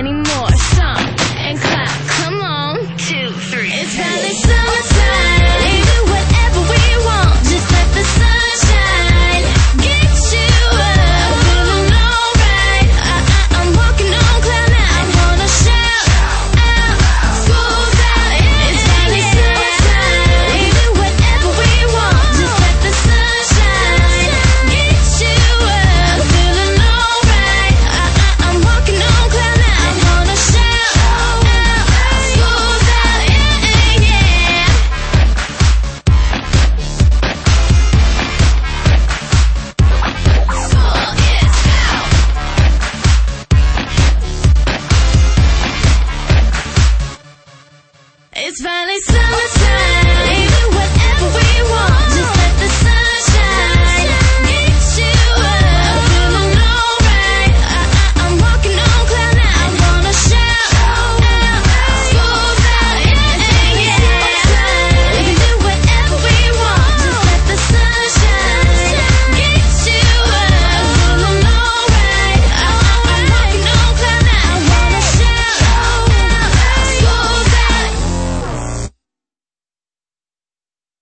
me more. Stomp and clap. Come on. 2, 3. It's finally summertime. We do whatever we want. Just let the sun shine. Get you up. I'm feeling alright. I'm walking on cloud nine. I wanna shout out, school's out. It's finally summertime. We do whatever we want. Just let the sun shine. Get you up. I'm feeling alright. I'm walking on cloud nine. I wanna shout out, school's out. Yeah, yeah. School is out. It's finally summertime.